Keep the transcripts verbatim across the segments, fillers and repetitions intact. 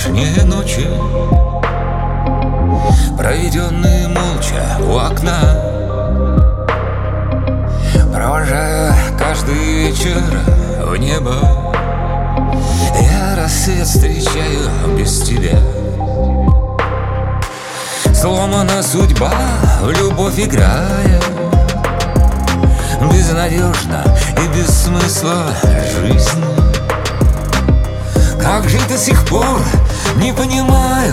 вчерашние ночи, проведенные молча у окна, провожая каждый вечер в небо, я рассвет встречаю без тебя. Сломана судьба, в любовь играя, безнадежна и без смысла жизнь. Как же до сих пор не понимаю,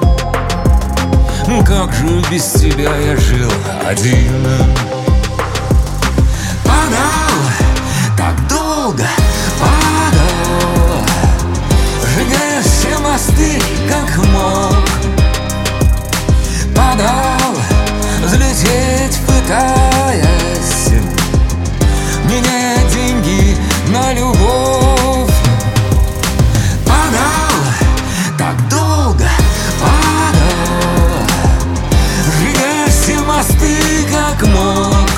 как же без тебя я жил один. Падал, так долго падал, сжигая все мосты, как мог. Падал, взлететь пытаясь, меняя деньги на любовь. Падал, так долго падал, сжигая все мосты, как мог.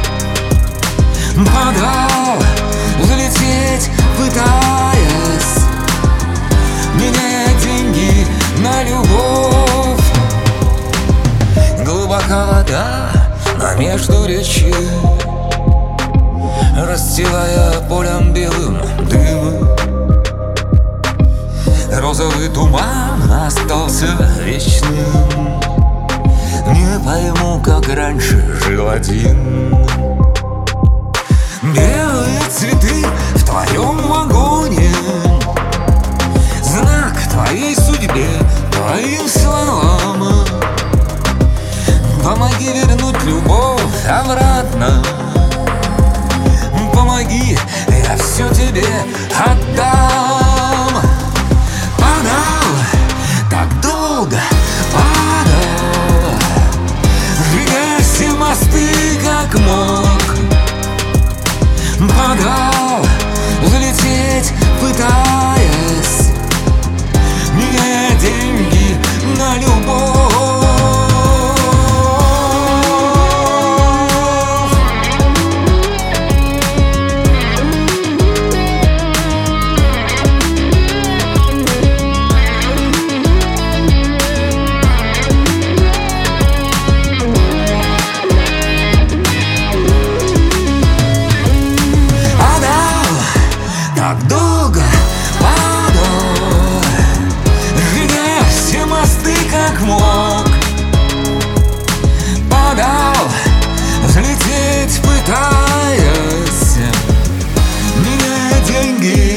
Падал, взлететь пытаясь, меняя деньги на любовь. Глубока вода на междуречье, расстилая полем белым дым. Розовый туман остался вечным, не пойму, как раньше жил один. Белые цветы в твоем вагоне, знак твоей судьбе, твоим словам. Помоги вернуть любовь обратно, помоги, я все тебе отдам. Падал, так долго падал, сжигая все мосты, как мог. Падал, взлететь пытаясь, меняя деньги на любовь. Так долго падал, сжигая все мосты, как мог. Падал, взлететь пытаясь, меняя деньги